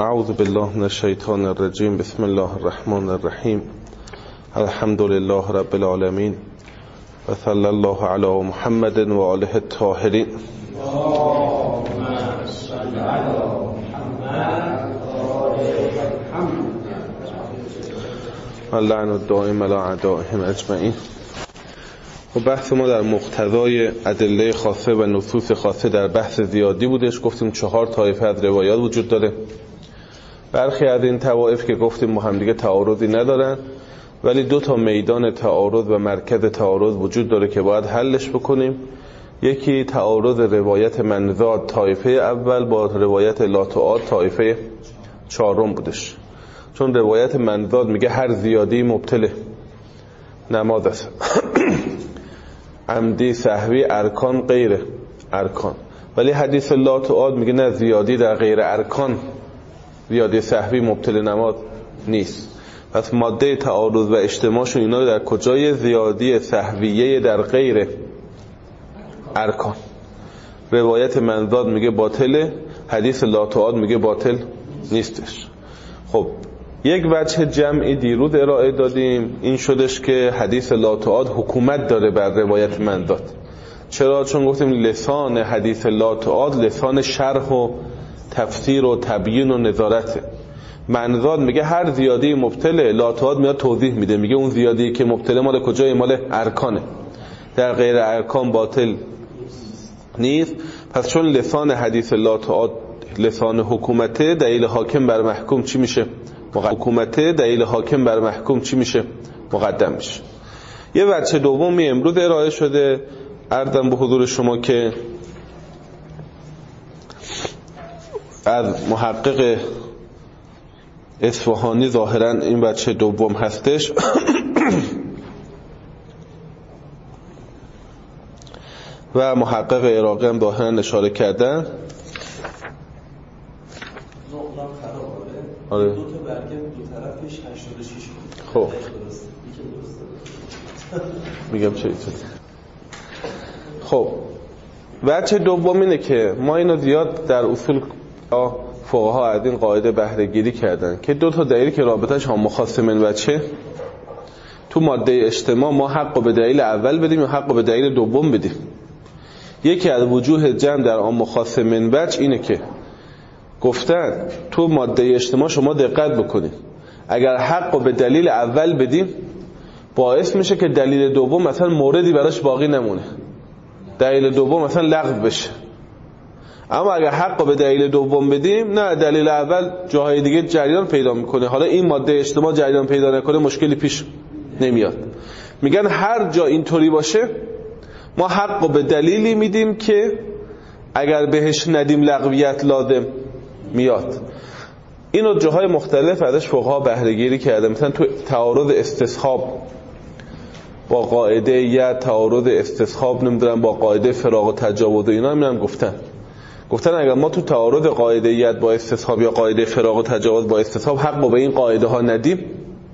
اعوذ بالله من الشیطان الرجیم. بسم الله الرحمن الرحیم. الحمد لله رب العالمین و صلی الله علی محمد و آله الطاهرین. اللعن الدائم علی اعدائهم اجمعین. و بحث ما در مقتضای ادله خاصه و نصوص خاصه در بحث زیادی بودش. گفتیم 4 طایفه از روایات وجود داره. برخی از این طوائف که گفتیم با هم دیگه تعارضی ندارن، ولی 2 میدان تعارض و مرکز تعارض وجود داره که باید حلش بکنیم. یکی تعارض روایت منزاد طایفه اول با روایت لاتعاد طایفه 4 بودش. چون روایت منزاد میگه هر زیادی مبطله نماز است. عمدی، سهوی، ارکان، غیر ارکان. ولی حدیث لاتعاد میگه نه، زیادی در غیر ارکان، زیادی سهوی مبطل نماز نیست. پس ماده تعارض و اجتماعشون اینا در کجای؟ زیادی سهویه در غیر ارکان. روایت منزاد میگه باطله، حدیث لاتعاد میگه باطل نیستش. خب یک وجه جمعی دیروز ارائه دادیم، این شدش که حدیث لاتعاد حکومت داره بر روایت منزاد. چرا؟ چون گفتیم لسان حدیث لاتعاد لسان شرح و تفسیر و تبیین و نظارته. منزاد میگه هر زیادی مبطله، لاتعاد میاد توضیح میده، میگه اون زیادی که مبطله مال کجای؟ مال ارکانه، در غیر ارکان باطل نیست. پس چون لسان حدیث لاتعاد لسان حکومته، دلیل حاکم بر محکوم چی میشه؟ حکومته، دلیل حاکم بر محکوم چی میشه؟ مقدم میشه. یه وجه دومی امروز ارائه شده، عرضم به حضور شما که از محقق اصفهانی ظاهرا این وجه دوم هستش. و محقق عراقی هم ظاهرا اشاره کردن. آره. 2 تا برگه 2 طرفش 86 بود. خب میگم چه خب وجه دوم اینه که ما اینو زیاد در اصول فقها از این قاعده بهره گیری کردن که 2 تا دلیل که رابطه‌اش هم مخاصمن وجه، تو ماده اجتماع ما حق به دلیل اول بدیم یا حق به دلیل دوم بدیم. یکی از وجوه جمع در عام مخاصمن وجه اینه که گفتن تو ماده اجتماع شما دقت بکنید، اگر حق به دلیل اول بدیم باعث میشه که دلیل دوم مثلا موردی براش باقی نمونه، دلیل دوم مثلا لغو بشه. اما اگر حق به دلیل دوم بدیم، نه، دلیل اول جاهای دیگه جریان پیدا میکنه، حالا این ماده اجتماع جریان پیدا نکنه مشکلی پیش نمیاد. میگن هر جا اینطوری باشه ما حق به دلیلی میدیم که اگر بهش ندیم لغویت لازم میاد. اینو جاهای مختلف ازش فقها بهره گیری کرده. مثلا تو تعارض استصحاب با قاعده یا تعارض استصحاب نمیدونم با قاعده فراغ و تجاوز و اینا هم گفتن اگر ما تو تعارض قاعده یت با استصحاب یا قاعده فراغ و تجاوز با استصحاب حق به این قاعده ها ندیم،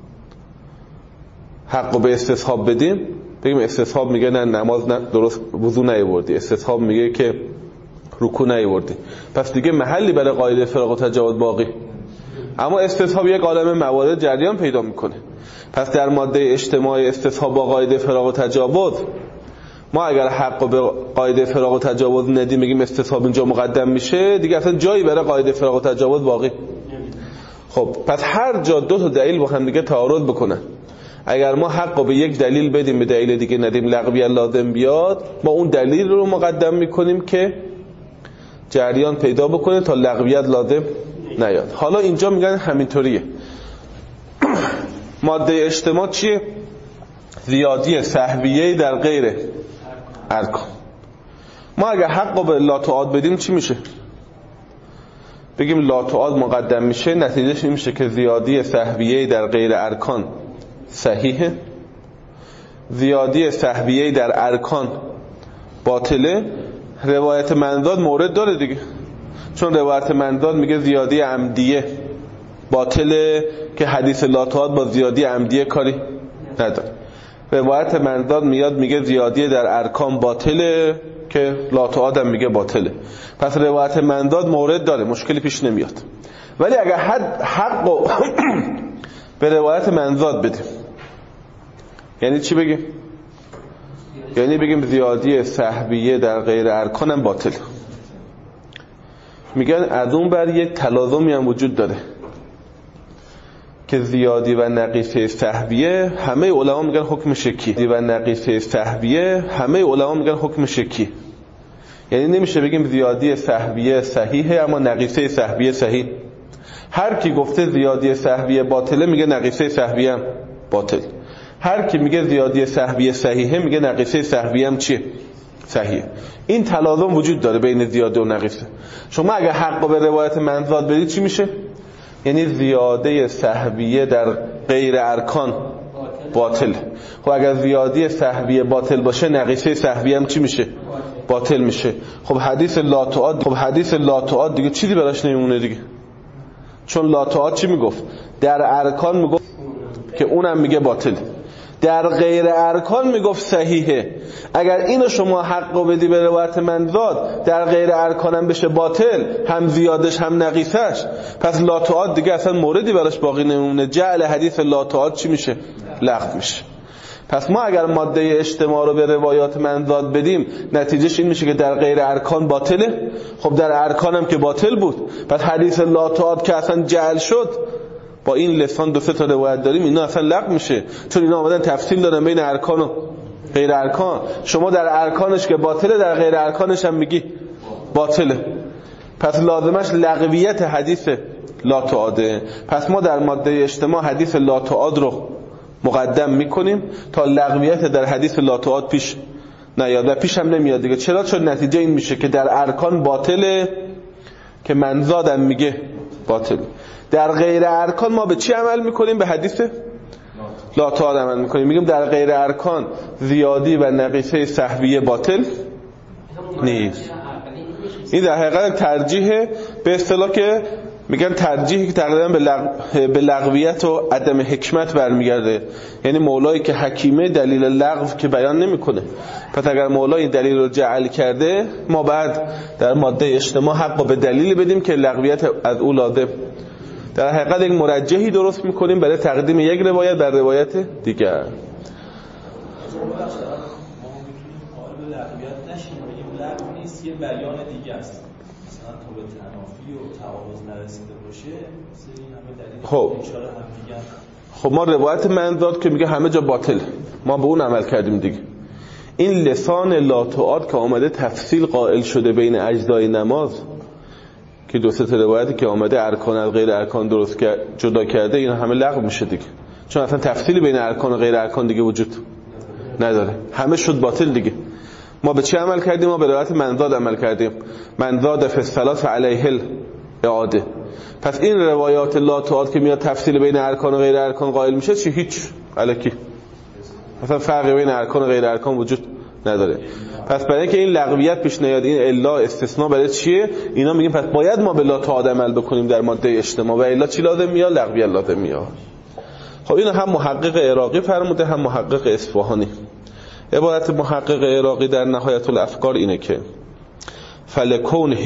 حق به استصحاب بدیم، بگیم استصحاب میگه نه نماز نه درست وضو نیاوردی، استصحاب میگه که رکوع نیاوردی، پس دیگه محلی برای قاعده فراغ و تجاوز باقی. اما استصحاب یک عالمه موارد جریان پیدا میکنه. پس در ماده اجتماع استصحاب با قاعده فراغ و تجاوز ما اگر حق به قاعده فراغ و تجاوز ندیم، میگیم استصحاب اینجا مقدم میشه، دیگه اصلا جایی برای قاعده فراغ و تجاوز باقی. خب پس هر جا 2 تا دلیل با هم دیگه تعارض بکنن، اگر ما حق به یک دلیل بدیم به دلیل دیگه ندیم لغوی لازم بیاد، ما اون دلیل رو مقدم میکنیم که جریان پیدا بکنه تا لغویت لازم نیاد. حالا اینجا میگن همینطوریه. ماده اجتماع چیه؟ زیادی سهویه در غیر ارکان. ما اگر حق به لاتعاد بدیم چی میشه؟ بگیم لاتعاد مقدم میشه، نتیجهش این میشه که زیادی سهویه در غیر ارکان صحیحه، زیادی سهویه در ارکان باطله. روایت منزاد مورد داره دیگه، چون روایت منزاد میگه زیادی عمدیه باطله که حدیث لاتعاد با زیادی عمدیه کاری نداره. روایت منزاد میاد میگه زیادی در ارکان باطله که لاتعاد هم میگه باطله. پس روایت منزاد مورد داره، مشکلی پیش نمیاد. ولی اگر حق و به روایت منزاد بدیم، یعنی چی بگیم؟ یعنی بگیم زیادی سهویه در غیر ارکان هم باطل. میگن از اون بر یک تلازمی هم وجود داره که زیادی و نقیصه سهویه همه علما میگن حکم شکی و نقیصه سهویه همه علما میگن حکم شکی. یعنی نمیشه بگیم زیادی سهویه صحیحه اما نقیصه سهویه صحیح. هر کی گفته زیادی سهویه باطله میگه نقیصه سهویه هم باطل. هر کی میگه زیادی سهویه صحیحه میگه نقیصه سهویه هم چیه؟ صحیحه. این تلازم وجود داره بین زیاده و نقیصه. شما اگه حق به روایت منزاد بدید چی میشه؟ یعنی زیاده سهویه در غیر ارکان باطل. خب اگر زیادی سهویه باطل باشه نقیصه سهویه هم چی میشه؟ باطل میشه. خب حدیث لا تعاد دیگه چیزی براش نمیمونه دیگه. چون لا تعاد چی میگفت؟ در ارکان میگفت که اونم میگه باطل، در غیر ارکان میگفت صحیحه. اگر اینو شما حق بدی به روایت منزاد در غیر ارکانم بشه باطل، هم زیادش هم نقیصش، پس لا تعاد دیگه اصلا موردی براش باقی نمیمونه. جعل حدیث لا تعاد چی میشه؟ لغو میشه. پس ما اگر ماده اجتماع رو به روایات منزاد بدیم نتیجهش این میشه که در غیر ارکان باطله. خب در ارکانم که باطل بود، پس حدیث لا تعاد که اصلا جعل شد، با این لسان دو سه تا روایت داریم اینا اصلا لغو میشه، چون اینا آمدن تفصیل دادن بین ارکان و غیر ارکان. شما در ارکانش که باطله در غیر ارکانش هم میگی باطله، پس لازمش لغویت حدیث لا تعاده. پس ما در ماده اجتماع حدیث لا تعاد رو مقدم میکنیم تا لغویت در حدیث لا تعاد پیش نیاد و پیش هم نمیاد دیگه. چرا؟ چون نتیجه این میشه که در ارکان باطله که منزادم میگه باطل. در غیر ارکان ما به چی عمل میکنیم؟ به حدیث لا تعاد عمل میکنیم. میگیم در غیر ارکان زیادی و نقیصه سهویه باطل نیست. این در حقیقت ترجیح به اصطلاح که میگن ترجیحی که تقریبا به لغویت و عدم حکمت برمیگرده. یعنی مولایی که حکیمه دلیل لغو که بیان نمیکنه، پس اگر مولای دلیل رو جعل کرده ما بعد در ماده اجتماع حق رو به دلیل بدیم که لغویت از او لازم. در حقیقت یک مرجحی درست میکنیم برای تقدیم یک روایت بر روایت دیگر. یه بیان دیگه است، مثلا تو به تنافی و تعارض نرسیده باشه، مثل این همه دلیل اشاره هم میگن. خب ما روایت منزاد که میگه همه جا باطل، ما به اون عمل کردیم دیگه. این لسان لا تعاد که آمده تفصیل قائل شده بین اجزای نماز که دو سه تا روایتی که آمده ارکان از غیر ارکان درست جدا کرده، این همه لغو میشه دیگه، چون اصلا تفصیلی بین ارکان و غیر ارکان دیگه وجود نداره، همه شد باطل دیگه. ما به چه عمل کردیم؟ ما به روایت منزاد عمل کردیم. منزاد فی الصلاة علیه الاعاده. پس این روایات لا تعاد که میاد تفصیل بین ارکان و غیر ارکان قائل میشه چی؟ هیچ، الکی، مثلا فرقی بین ارکان و غیر ارکان وجود نداره. پس برای اینکه این لغویت پیش نیاد، این الا استثناء برای چیه؟ اینا میگیم پس باید ما به لا تعاد عمل بکنیم در ماده اجتماع و الا چی لازم میاد؟ لغویت لازم میاد. خب اینو هم محقق عراقی فرموده هم محقق اصفهانی. عبارت محقق عراقی در نهایت الافکار اینه که فلکونه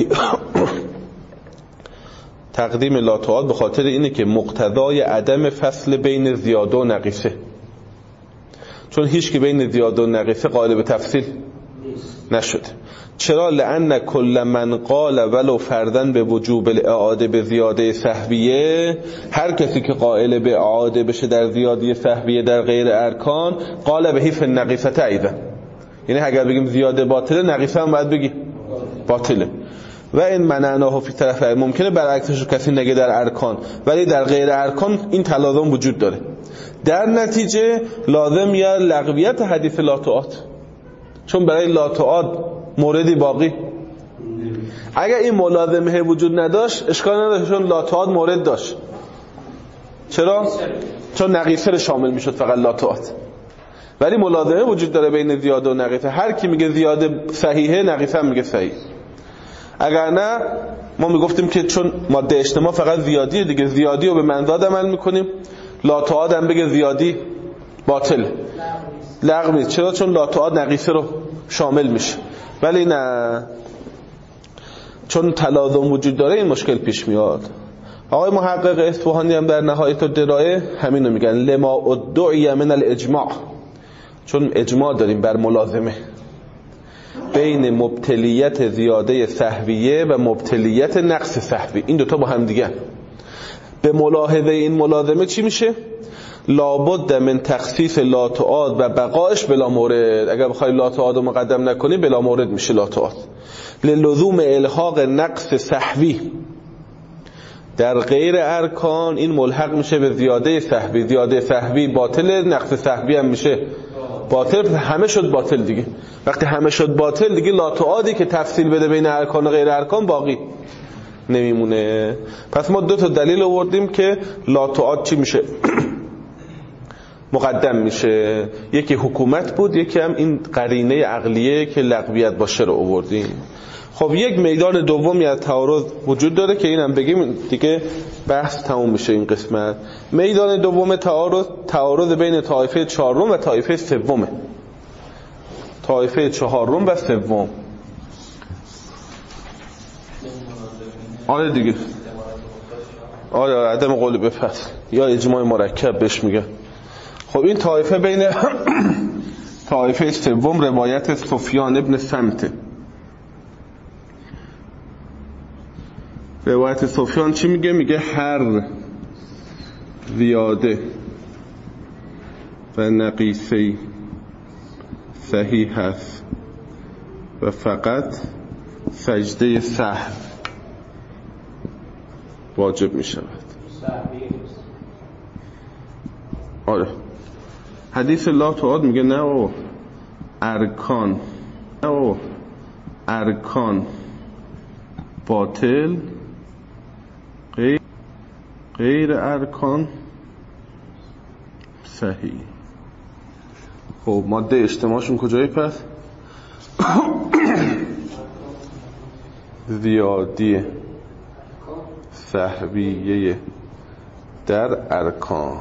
تقدیم لا تعاد به خاطر اینه که مقتضای عدم فصل بین زیاده و نقیصه، چون هیچ که بین زیاده و نقیصه قائل به تفصیل نشد. چرا؟ لأن کل من قال ولو فردن به وجوب الاعاده به زیاده سهویه، هر کسی که قائل به اعاده بشه در زیاده سهویه در غیر ارکان قال به حیف النقیصه ایضا. یعنی اگر بگیم زیاده باطله، نقیصه هم باید بگی باطله. و این منعناه فی طرف ممکنه برعکسش کسی نگه در ارکان، ولی در غیر ارکان این تلازم وجود داره. در نتیجه لازم یا لغویت حدیث لا تعاد، چون برای لا تعاد موردی باقی. اگر این ملازمه وجود نداشت اشکال نداشت، چون لا تعاد مورد داشت. چرا؟ چون نقیصه شامل میشد فقط لا تعاد. ولی ملازمه وجود داره بین زیاده و نقیصه. هر کی میگه زیاده صحیحه، نقیصه هم میگه صحیح. اگر نه ما میگفتیم که چون ماده اجتماع فقط زیادیه دیگه، زیادی رو به منزاد عمل میکنیم، لا تعاد هم بگه زیادی باطل، لغو نیست. چرا؟ چون لا تعاد نقیصه رو شامل میشه. ولی نه، چون تلازم وجود داره این مشکل پیش میاد. آقای محقق اصفهانی هم در نهایت الدرایه همین رو میگن لما ادعی من الاجماع، چون اجماع داریم بر ملازمه بین مبتلیت زیاده سهویه و مبتلیت نقص سهوی، این دوتا با هم دیگه. به ملاحظه این ملازمه چی میشه؟ لابد من تخصیص لا تعاد و بقایش بلا مورد. اگر بخوای لا تعاد رو مقدم نکنی بلا مورد میشه لا تعاد. للزوم الحاق نقص سهوی در غیر ارکان، این ملحق میشه به زیاده سهوی. زیاده سهوی باطل، نقص سهوی هم میشه باطل، همه شد باطل دیگه. وقتی همه شد باطل دیگه لا تعادی که تفصیل بده بین ارکان و غیر ارکان باقی نمیمونه. پس ما دو تا دلیل آوردیم که لا تعاد چی میشه مقدم میشه. یکی حکومت بود، یکی هم این قرینه عقلیه که لغویت باشه رو آوردیم. خب یک میدان دومی از تعارض وجود داره که اینم بگیم دیگه بحث تموم میشه این قسمت. میدان دوم تعارض بین طایفه چهارم و طایفه سومه. طایفه چهارم و سوم. آره دیگه، آره عدم قول به فصل یا اجماع مرکب بهش میگه. خب این طایفه بین طایفه سوم روایت سفیان ابن سمته. روایت سفیان چی میگه؟ میگه هر زیاده و نقیصه صحیح هست و فقط سجده سهو واجب میشود. آره حدیث لا تعاد میگه نه او ارکان باطل، غیر ارکان صحیح. خب ماده اجتماعشون کجایی پس؟ زیادی سهویه در ارکان.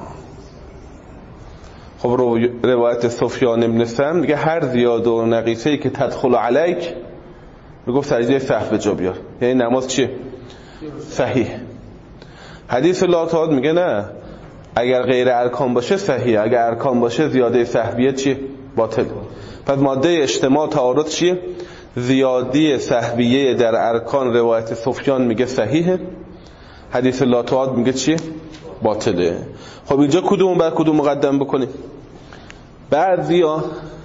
خب روایت سفیان ابن سم دیگه هر زیاده و نقیصه‌ای که تدخل علیک میگفت سجده سهو جا بیار، یعنی نماز چیه؟ صحیح. حدیث لا تعاد میگه نه، اگر غیر ارکان باشه صحیح، اگر ارکان باشه زیاده سهویه چیه؟ باطل. پس ماده اجتماع تعارض چیه؟ زیادی سهویه در ارکان روایت سفیان میگه صحیحه، حدیث لا تعاد میگه چیه؟ باطله. خب اینجا کدوم بعد کدوم مقدم بکنیم؟ بعضیا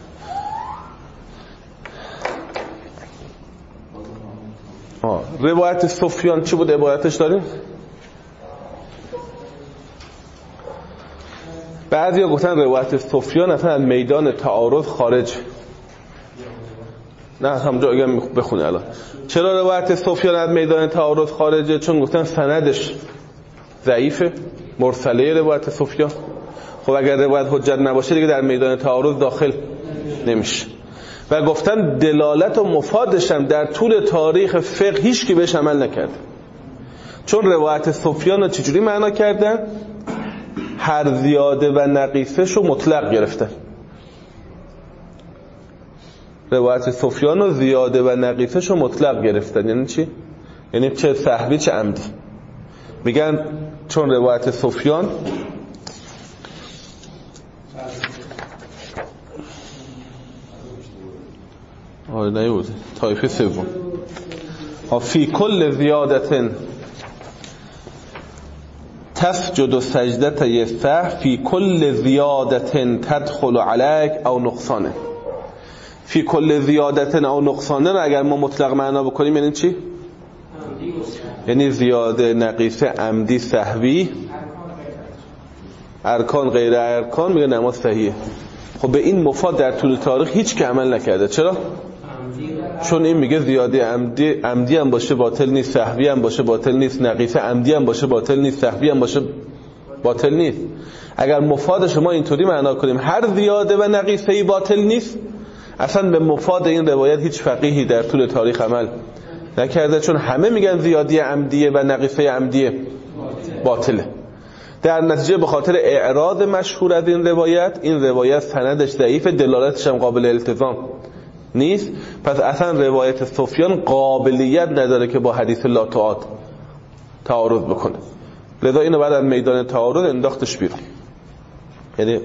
روایت سفیان چی بود عبارتش داریم؟ بعضیا گفتن روایت سفیان اصلا از میدان تعارض خارج. نه همونجا اگه بخونه الان چرا روایت سفیان از میدان تعارض خارجه؟ چون گفتن سندش ضعیفه، مرسله روایت سفیان. خب اگر روایت حجت نباشه دیگه در میدان تعارض داخل نمیشه. و گفتن دلالت و مفادش هم در طول تاریخ فقه هیچ کی بهش عمل نکرد. چون روایت سفیان رو چجوری معنا کردن؟ هر زیاده و نقیصه شو مطلق گرفتن. روایت سفیان رو زیاده و نقیصه شو مطلق گرفتن. یعنی چی؟ یعنی چه سهوی چه عمدی. میگن چون روایت سفیان نیوزه طایفه سوم فی کل زیادت تسجد سجدت سهو فی کل زیادت تدخل علیک او نقصانه. فی کل زیادت او نقصانه رو اگر ما مطلق معنا بکنیم یعنی چی؟ یعنی زیاده نقیصه عمدی سهوی ارکان غیر ارکان میگه نماز صحیحه. خب به این مفاد در طول تاریخ هیچ که عمل نکرده. چرا؟ چون این میگه زیاده عمدی هم باشه باطل نیست، سهوی هم باشه باطل نیست، نقیصه عمدی هم باشه باطل نیست، سهوی هم باشه باطل نیست. اگر مفاد شما اینطوری معنا کنیم هر زیاده و نقیصه‌ای باطل نیست، اصلا به مفاد این روایت هیچ فقیهی در طول تاریخ عمل نکرده، چون همه میگن زیادی عمدیه و نقیصه عمدیه باطله. در نتیجه به خاطر اعراض مشهور از این روایت سندش ضعیف، دلالتش هم قابل التزام نیست. پس اصلا روایت سفیان قابلیت نداره که با حدیث لا تعاد تعارض بکنه. لذا اینو بعد از میدان تعارض انداختش بیرون. یعنی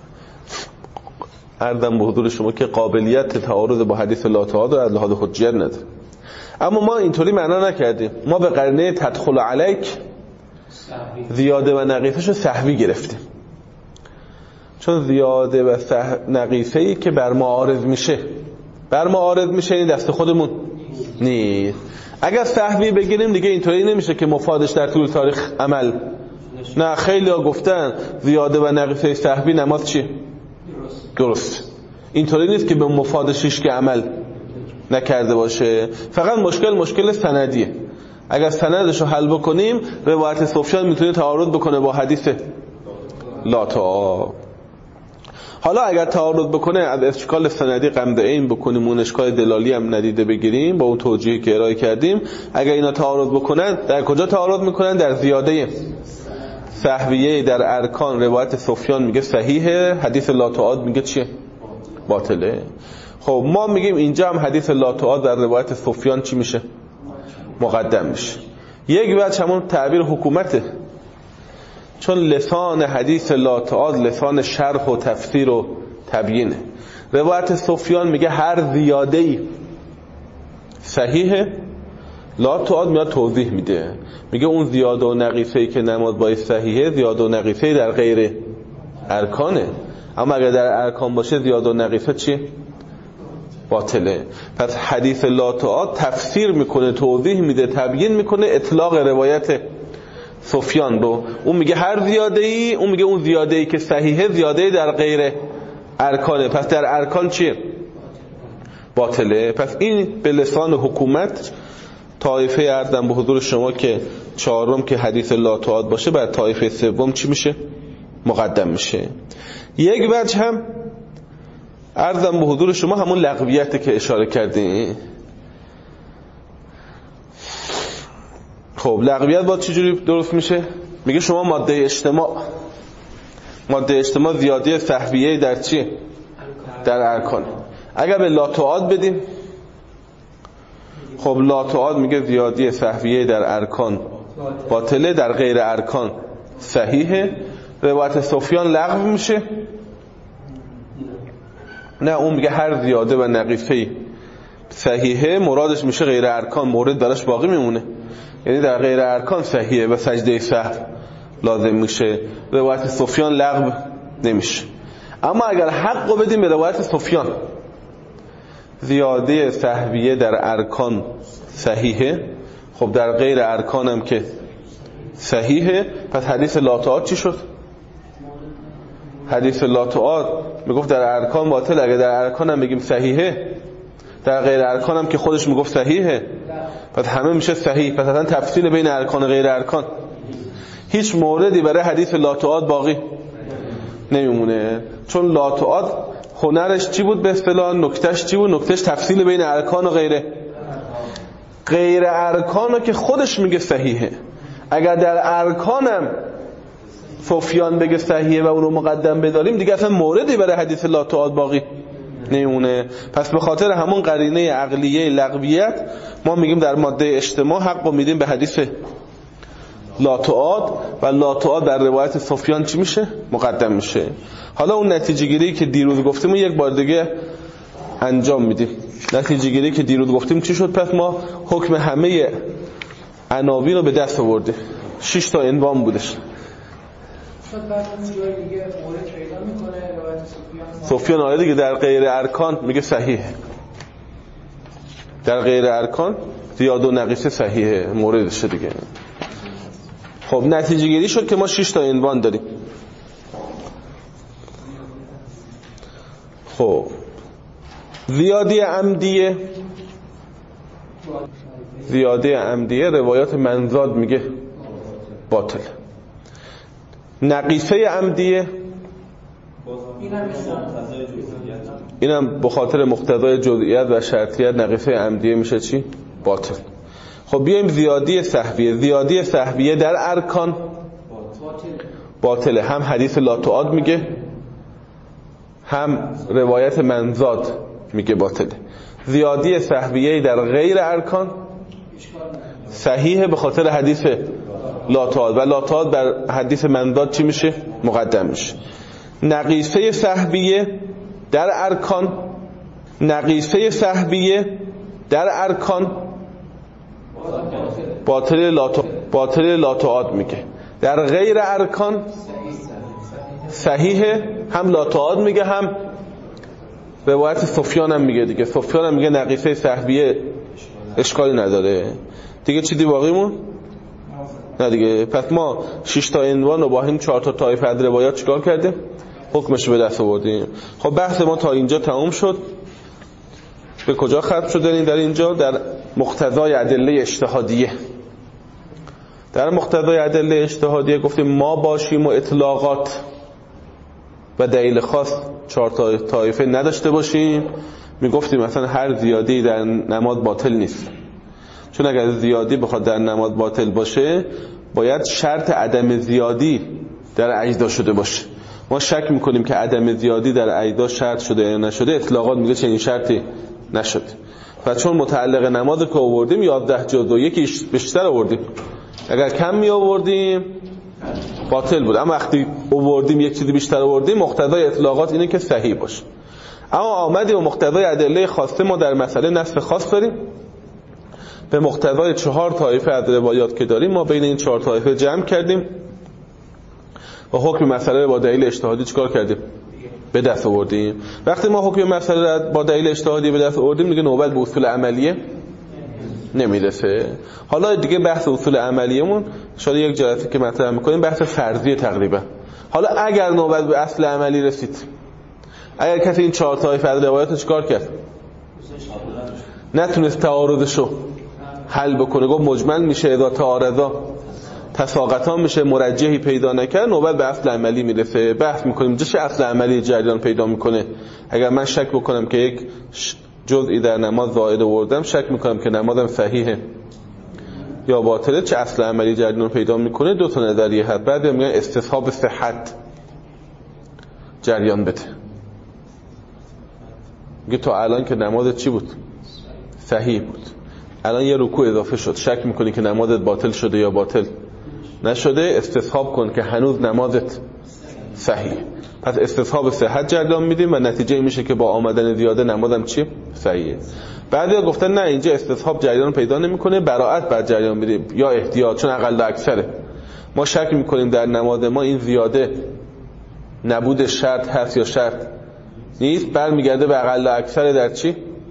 عرضم به حضور شما که قابلیت تعارض با حدیث لا تعارض از لحاظ حجیت نداره. اما ما اینطوری معنا نکردیم، ما به قرینه تدخل علیک زیاده و نقیصه‌شو سهوی گرفتیم، چون زیاده و نقیصه‌ای که بر ما عارض میشه این دست خودمون نیست. اگر سهوی بگیریم دیگه اینطوری نمیشه که مفادش در طول تاریخ عمل. نه، خیلی ها گفتن زیاده و نقیصه سهوی نماز چیه؟ درست. اینطوری نیست که به مفادش که عمل نکرده باشه. فقط مشکل سندیه. اگر سندش رو حل بکنیم روایت سفیان میتونه تعارض بکنه با حدیث لا تعارض. حالا اگر تعارض بکنه از اشکال سندی غمد عین بکنیم، اون اشکال دلالی هم ندیده بگیریم با اون توجیهی که ارائه کردیم. اگر اینا تعارض بکنن، در کجا تعارض میکنن؟ در زیاده سهویه در ارکان. روایت سفیان میگه صحیحه، حدیث لا تعارض میگه چیه؟ باطله. خب ما میگیم اینجا هم حدیث لا تعارض در روایت سفیان چی میشه؟ مقدم میشه. یک وجه همون تعبیر حکومته، چون لسان حدیث لا تعارض لسان شرح و تفسیر و تبیینه. روایت سفیان میگه هر زیاده‌ای صحیحه، لا تعارض میاد توضیح میده، میگه اون زیاده و نقیصه‌ای که نماز باید صحیحه، زیاده و نقیصه‌ای در غیر ارکانه. اما اگر در ارکان باشه زیاده و نقیصه چیه؟ باطله. پس حدیث لا تعارض تفسیر میکنه، توضیح میده، تبیین میکنه اطلاق روایت سفیان رو. اون میگه هر زیاده‌ای، اون میگه اون زیاده‌ای که صحیحه زیاده‌ای در غیر ارکانه، پس در ارکان چیه؟ باطله. پس این به لسان حکومت طایفه عرضم به حضور شما که چهارم که حدیث لا تعارض باشه، بعد طایفه سوم چی میشه؟ مقدم میشه. یک وجه هم عرضم به حضور شما همون لغویت که اشاره کردیم. خب لغویت با چه جوری درست میشه؟ میگه شما ماده اجتماع زیاده سهویه در چیه؟ در ارکان. اگر به لا تعارض بدیم، خب لا تعارض میگه زیاده سهویه در ارکان باطله، در غیر ارکان صحیحه. روایت سفیان لغو میشه. نه، اون میگه هر زیاده و نقیصه صحیحه، مرادش میشه غیر ارکان مورد براش باقی میمونه، یعنی در غیر ارکان صحیحه و سجده سهو لازم میشه. روایت سفیان لغو نمیشه. اما اگر حقو بدیم به روایت سفیان، زیاده سهویه در ارکان صحیحه، خب در غیر ارکان هم که صحیحه، پس حدیث لا تعارض چی شد؟ حدیث لا تعارض میگفت در ارکان باطل، اگر در ارکان هم بگیم صحیحه، در غیر ارکان هم که خودش میگفت صحیحه، پس همه میشه صحیح. پس اصلا تفصیل بین ارکان و غیر ارکان هیچ موردی برای حدیث لا تعارض باقی نمیمونه، چون لا تعارض هنرش چی بود به اصطلاح؟ نکتهش چی بود؟ نکتهش تفصیل بین ارکان و غیر ارکان که خودش میگه صحیحه. اگر در ارکانم سفیان بگه صحیحه و اون رو مقدم بداریم، دیگه اصلا موردی برای حدیث لا تعارض باقی نمیمونه. پس به خاطر همون قرینه عقلیه لغویت ما میگیم در ماده اجتماع حق رو میدیم به حدیث لا تعارض و لا تعارض در روایت سفیان چی میشه؟ مقدم میشه. حالا اون نتیجه گیری که دیروز گفتیم یک بار دیگه انجام میدیم. نتیجه گیری که دیروز گفتیم چی شد؟ پس ما حکم همه عناوین رو به دست آوردیم. 6 تا عنوان بودش. سفیان آره دیگه در غیر ارکان میگه صحیحه، در غیر ارکان زیاده و نقیصه صحیحه موردش دیگه. خب نتیجه گیری شد که ما 6 تا عنوان داریم. خب زیاده عمدیه روایات منزاد میگه باطل. نقیصه عمدیه اینم به خاطر مقتضای جزئیات و شرطیت نقیصه عمدیه میشه چی؟ باطل. خب بیایم زیادی سهویه در ارکان باطله. هم حدیث لا تعارض میگه، هم روایت منزاد میگه باطله. زیادی سهویه در غیر ارکان صحیحه به خاطر حدیث لا تعاد و لا تعاد بر حدیث من داد چی میشه؟ مقدم میشه. نقیصه سهویه در ارکان، نقیصه سهویه در ارکان باطل لا تعاد میگه. در غیر ارکان صحیحه، هم لا تعاد میگه هم روایت سفیان هم میگه دیگه. سفیان هم میگه نقیصه سهویه اشکالی نداره دیگه. چیزی باقیمون نه دیگه. پس ما 6 تا عنوان و با این 4 تا طایفه از روایات چیکار کردیم؟ حکمش به دست آوردیم. خب بحث ما تا اینجا تمام شد. به کجا ختم شد در اینجا؟ در مقتضای ادله اجتهادیه. در مقتضای ادله اجتهادیه گفتیم ما باشیم و اطلاقات و دلیل خاص 4 تا طایفه نداشته باشیم. میگفتیم مثلا هر زیادی در نماز باطل نیست، چون اگر زیادی بخواد در نماز باطل باشه باید شرط عدم زیادی در اجزا شده باشه. ما شک میکنیم که عدم زیادی در اجزا شرط شده یا نشده. اطلاقات میگه چنین شرطی نشد. و چون متعلق نماز که آوردیم 11 جز و یکی بیشتر آوردیم، اگر کم می آوردیم باطل بود. اما وقتی آوردیم یک چیزی بیشتر آوردیم، مقتضای اطلاقات اینه که صحیح باشه. اما آمدیم و مقتضای ادله خاصه ما در مسئله نص خاص داریم. به مقتضای 4 طایفه از روایات که داریم ما بین این 4 طایفه جمع کردیم و حکم مسئله با دلیل اجتهادی چیکار کردیم؟ به دست آوردیم. وقتی ما حکم مسئله با دلیل اجتهادی به دست آوردیم دیگه نوبت به اصول عملیه نمیرسه. حالا دیگه بحث اصول عملیمون شاید یک جلسه که مطرح میکنیم بحث فرضیه تقریبا. حالا اگر نوبت به اصل عملی رسید، اگر کسی این 4 طایفه از روایات چیکار کرد؟ نتونست تعارضشو حل بکنه، گفت مجمل میشه، اذا تعارضا تساقطا میشه، مرجحی پیدا نکرد، نوبت به اصل عملی میرسه. بحث میکنیم چه اصل عملی جریان پیدا میکنه. اگر من شک بکنم که یک جزئی در نماز زائد آوردم، شک میکنم که نمازم صحیحه یا باطله، چه اصل عملی جریان پیدا میکنه؟ 2 تا نظریه هست. بعد میگن استصحاب صحت جریان بده. میگه تو الان که نمازت چی بود؟ صحیح بود. الان یه رکوع اضافه شد، شک میکنی که نمازت باطل شده یا باطل نشده، استصحاب کن که هنوز نمازت صحیح. پس استصحاب صحت جریان میدیم و نتیجه میشه که با آمدن زیاده نمازم چی؟ صحیحه. بعضیا گفتن نه، اینجا استصحاب جریان پیدا نمیکنه، براءت بر جریان میدیم یا احتیاط، چون اقل و اکثره. ما شک میکنیم در نماز ما این زیاده نبود شرط هست یا شرط نیست، برمیگرده به اقل و اکثر در چی؟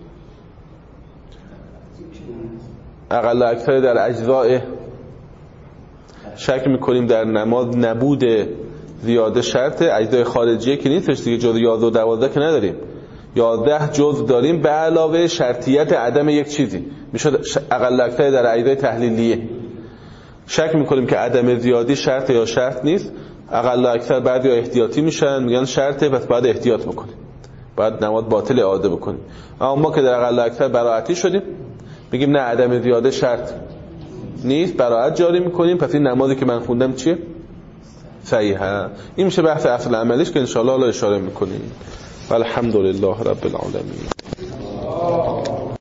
اقل و اکثر در اجزاء. شک میکنیم در نماز نبود زیاده شرط، اجزای خارجیه که نیستش دیگه، جز 11 و 12 که نداریم، 11 جز داریم به علاوه شرطیت عدم یک چیزی، میشه اقل و اکثر در اجزای تحلیلیه. شک میکنیم که عدم زیادی شرط یا شرط نیست، اقل و اکثر بعد یا احتیاطی میشن، میگن شرطه پس باید احتیاط بکنیم، باید نماز باطل اعاده بکنیم. اما ما که در اقل و اکثر براعتی شدیم، میگیم نه عدم زیاده شرط نیست، براعت جاری میکنیم، پس این نمازی که من خوندم چیه؟ صحیحه. این میشه بحث اصل عملیش که انشاءالله اشاره میکنیم. والحمدلله رب العالمین.